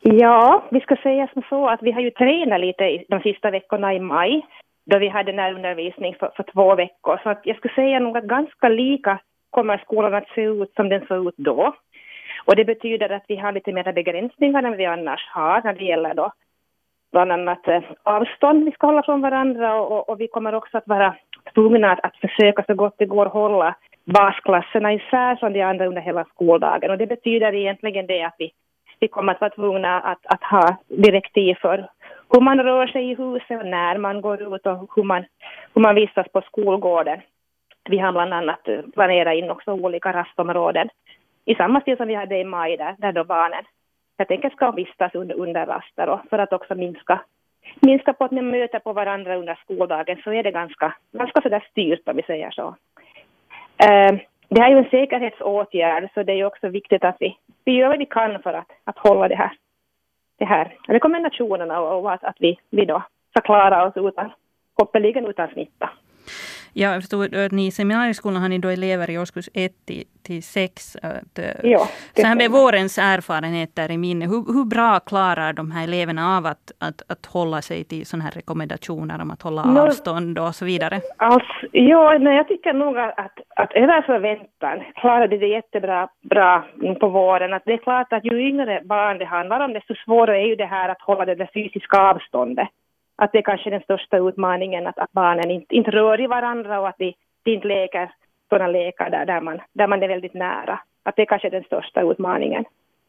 Ja, vi ska säga som så att vi har ju tränat lite de sista veckorna i maj då vi hade närundervisning för 2 veckor. Så att jag skulle säga nog att ganska lika kommer skolan att se ut som den såg ut då. Och det betyder att vi har lite mer begränsningar än vi annars har när det gäller då bland annat avstånd vi ska hålla från varandra och vi kommer också att vara tvungna att försöka så gott det går hålla basklasserna isär från de andra under hela skoldagen. Och det betyder egentligen det att vi kommer att vara tvungna att ha direktiv för hur man rör sig i huset och när man går ut och hur man vistas på skolgården. Vi har bland annat planerat in också olika rastområden i samma stil som vi hade i maj där då barnen jag tänker ska vistas under raster och för att också minska på att ni möter på varandra under skoldagen så är det ganska sådär styrt om vi säger så. Det här är ju en säkerhetsåtgärd så det är ju också viktigt att vi gör vad vi kan för att hålla det här rekommendationerna och att vi då ska klara oss hoppeligen utan smitta. Ja, jag förstår att ni i seminarieskolan har ni då elever i årskurs 1-6. Ja, så här med vårens erfarenheter i minne, hur bra klarar de här eleverna av att hålla sig till sådana här rekommendationer om att hålla avstånd och så vidare? Jag tycker nog att över förväntan klarar det jättebra på våren. Att det är klart att ju yngre barn det handlar om desto svårare är ju det här att hålla det fysiska avståndet. Att det är kanske den största utmaningen att barnen inte rör i varandra och att de inte leker sådana lekar där man är väldigt nära. Att det är kanske den största utmaningen.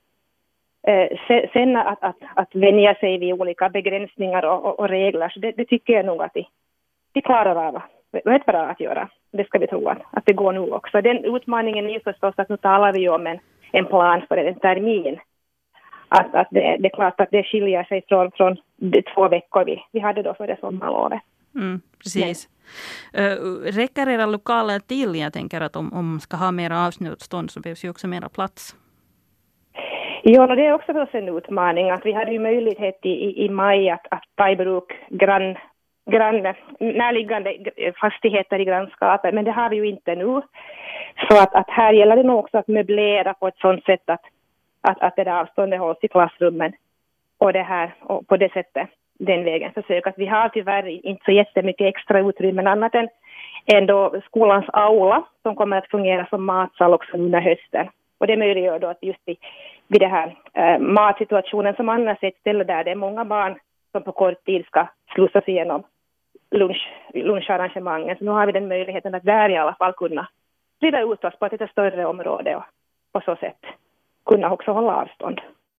Sen att vänja sig vid olika begränsningar och regler, så det tycker jag nog att de klarar av. Det är bra att göra. Det ska vi tro att det går nu också. Den utmaningen är ju förstås att nu talar vi om en plan för en termin. Att det är klart att det skiljer sig från de 2 veckor vi hade då för det sommarlovet. Precis. Räcker era lokaler till? Jag tänker att om man ska ha mer avstånd så behövs ju också mera plats. Ja, det är också för oss en utmaning att vi hade ju möjlighet i maj att ta i bruk närliggande fastigheter i grannskapet, men det har vi ju inte nu. Så att här gäller det nog också att möblera på ett sådant sätt att det där avståndet hålls i klassrummen och på det sättet den vägen försöka. Att vi har tyvärr inte så jättemycket extra utrymmen annat än då skolans aula som kommer att fungera som matsal också under hösten. Och det möjliggör då att just vid det här matsituationen som annars är ett ställe där det är många barn som på kort tid ska slussas igenom luncharrangemangen. Så nu har vi den möjligheten att där i alla fall kunna sprida ut oss på ett lite större område och på så sätt kunna också hålla avstånd.